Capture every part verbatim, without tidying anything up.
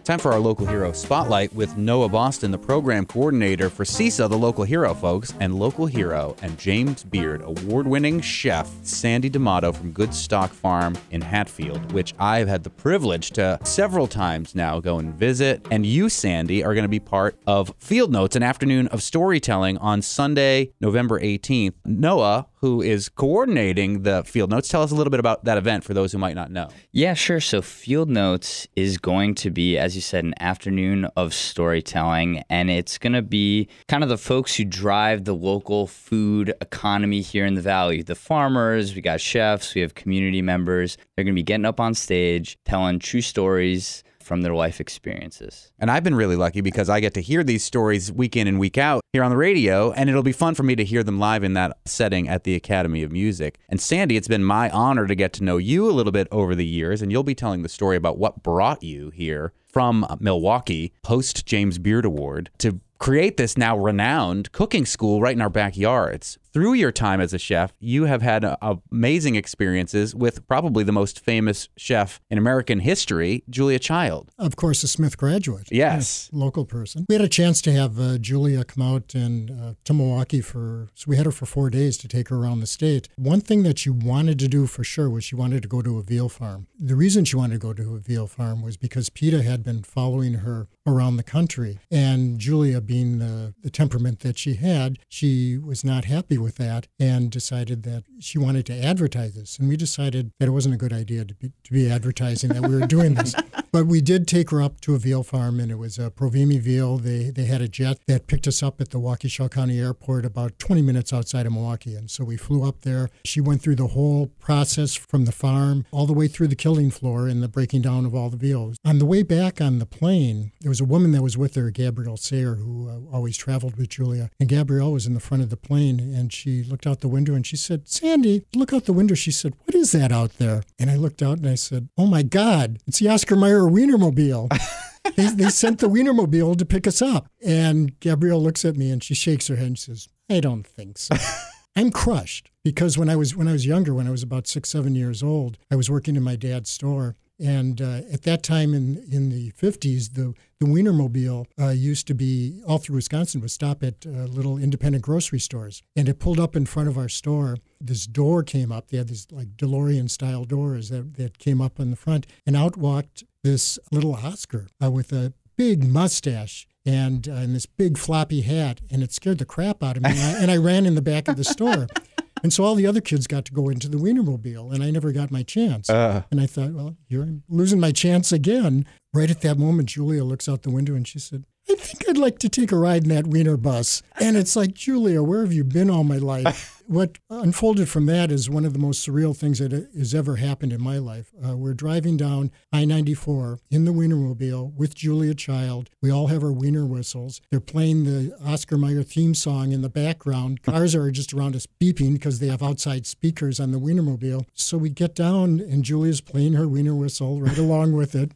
Time for our Local Hero Spotlight with Noah Boston, the program coordinator for CISA, the Local Hero, folks, and Local Hero and James Beard, award-winning chef Sandy D'Amato from Good Stock Farm in Hatfield, which I've had the privilege to several times now go and visit. And you, Sandy, are going to be part of Field Notes, an afternoon of storytelling on Sunday, November eighteenth. Noah, who is coordinating the Field Notes, tell us a little bit about that event for those who might not know. Yeah, sure. So Field Notes is going to be, as you said, an afternoon of storytelling, and it's going to be kind of the folks who drive the local food economy here in the Valley. The farmers, we got chefs, we have community members. They're going to be getting up on stage, telling true stories from their life experiences. And I've been really lucky because I get to hear these stories week in and week out here on the radio, and it'll be fun for me to hear them live in that setting at the Academy of Music. And Sandy, it's been my honor to get to know you a little bit over the years, and you'll be telling the story about what brought you here from Milwaukee, post James Beard Award, to create this now renowned cooking school right in our backyards. Through your time as a chef, you have had uh, amazing experiences with probably the most famous chef in American history, Julia Child. Of course, a Smith graduate. Yes. A local person. We had a chance to have uh, Julia come out and uh, to Milwaukee for, so we had her for four days to take her around the state. One thing that she wanted to do for sure was she wanted to go to a veal farm. The reason she wanted to go to a veal farm was because PETA had been following her around the country. And Julia, being the, the temperament that she had, she was not happy with that and decided that she wanted to advertise this. And we decided that it wasn't a good idea to be, to be advertising that we were doing this. But we did take her up to a veal farm, and it was a Provimi veal. They they had a jet that picked us up at the Waukesha County Airport about twenty minutes outside of Milwaukee. And so we flew up there. She went through the whole process from the farm all the way through the killing floor and the breaking down of all the veals. On the way back on the plane, there was a woman that was with her, Gabrielle Sayer, who uh, always traveled with Julia. And Gabrielle was in the front of the plane, and she looked out the window and she said, "Sandy, look out the window." She said, "What is that out there?" And I looked out and I said, "Oh my God, it's the Oscar Mayer Wienermobile." they, they sent the Wienermobile to pick us up. And Gabrielle looks at me and she shakes her head and says, "I don't think so." I'm crushed because when I was when I was younger, when I was about six, seven years old, I was working in my dad's store. And uh, at that time in, in the fifties, the, the Wienermobile uh, used to be, all through Wisconsin, would stop at uh, little independent grocery stores. And it pulled up in front of our store. This door came up. They had these like DeLorean-style doors that, that came up in the front. And out walked this little Oscar uh, with a big mustache and, uh, and this big floppy hat. And it scared the crap out of me. And I, and I ran in the back of the store. And so all the other kids got to go into the Wienermobile, and I never got my chance. Uh. And I thought, well, you're losing my chance again. Right at that moment, Julia looks out the window and she said, "I think I'd like to take a ride in that Wiener bus." And it's like, Julia, where have you been all my life? What unfolded from that is one of the most surreal things that has ever happened in my life. Uh, we're driving down I ninety-four in the Wienermobile with Julia Child. We all have our Wiener whistles. They're playing the Oscar Mayer theme song in the background. Cars are just around us beeping because they have outside speakers on the Wienermobile. So we get down and Julia's playing her Wiener whistle right along with it.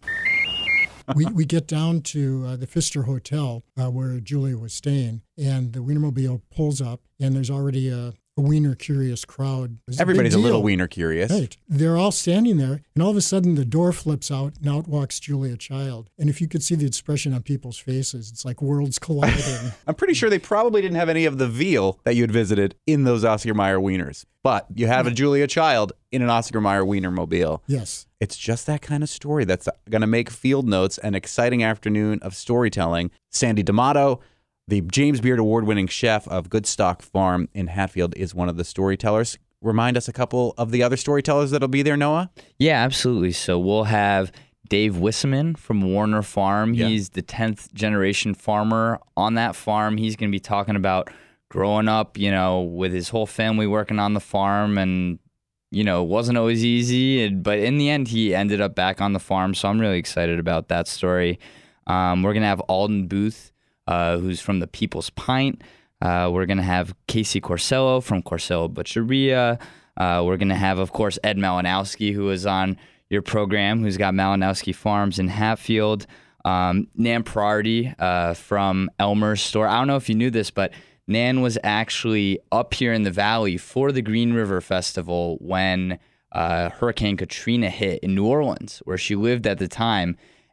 We we get down to uh, the Pfister Hotel uh, where Julia was staying, and the Wienermobile pulls up, and there's already a, a Wiener curious crowd. Everybody's a, a little Wiener curious. Right. They're all standing there, and all of a sudden the door flips out, and out walks Julia Child. And if you could see the expression on people's faces, it's like worlds colliding. I'm pretty sure they probably didn't have any of the veal that you had visited in those Oscar Mayer Wieners. But you have a Julia Child in an Oscar Mayer Wienermobile. Yes. It's just that kind of story that's going to make Field Notes an exciting afternoon of storytelling. Sandy D'Amato, the James Beard Award-winning chef of Good Stock Farm in Hatfield, is one of the storytellers. Remind us a couple of the other storytellers that'll be there, Noah? Yeah, absolutely. So we'll have Dave Wisseman from Warner Farm. Yeah. He's the tenth generation farmer on that farm. He's going to be talking about growing up, you know, with his whole family working on the farm, and, you know, it wasn't always easy, but in the end, he ended up back on the farm, so I'm really excited about that story. Um, we're going to have Alden Booth, uh, who's from the People's Pint. Uh, we're going to have Casey Corsello from Corsello Butcheria. Uh, we're going to have, of course, Ed Malinowski, who is on your program, who's got Malinowski Farms in Hatfield. Um, Nan Priority uh, from Elmer's store. I don't know if you knew this, but Nan was actually up here in the Valley for the Green River Festival when uh, Hurricane Katrina hit in New Orleans, where she lived at the time.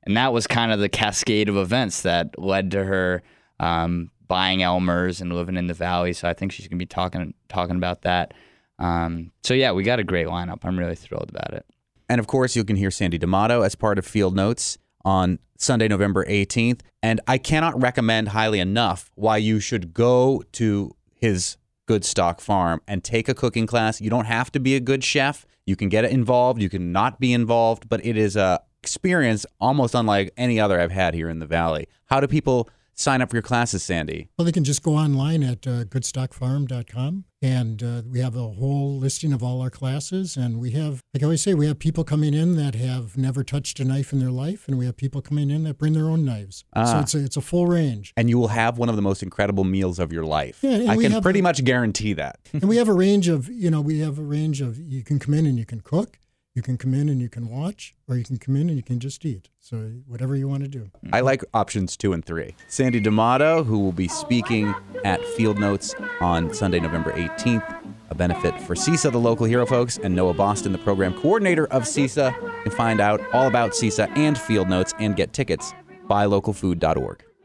And that was kind of the cascade of events that led to her um, buying Elmer's and living in the Valley. So I think she's going to be talking talking about that. Um, so yeah, we got a great lineup. I'm really thrilled about it. And of course, you can hear Sandy D'Amato as part of Field Notes on Sunday, November eighteenth. And I cannot recommend highly enough why you should go to his Goodstock Farm and take a cooking class. You don't have to be a good chef. You can get involved. You can not be involved, but it is a experience almost unlike any other I've had here in the Valley. How do people sign up for your classes, Sandy? Well, they can just go online at uh, goodstock farm dot com, and uh, we have a whole listing of all our classes. And we have, like I always say, we have people coming in that have never touched a knife in their life, and we have people coming in that bring their own knives. Ah. So it's a, it's a full range. And you will have one of the most incredible meals of your life. Yeah, and I we can have pretty a- much guarantee that. And we have a range of, you know, we have a range of, you can come in and you can cook, you can come in and you can watch, or you can come in and you can just eat. So whatever you want to do. I like options two and three. Sandy D'Amato, who will be speaking at Field Notes on Sunday, November eighteenth, a benefit for CISA, the local hero folks, and Noah Boston, the program coordinator of CISA. You can find out all about CISA and Field Notes and get tickets, buy local food dot org.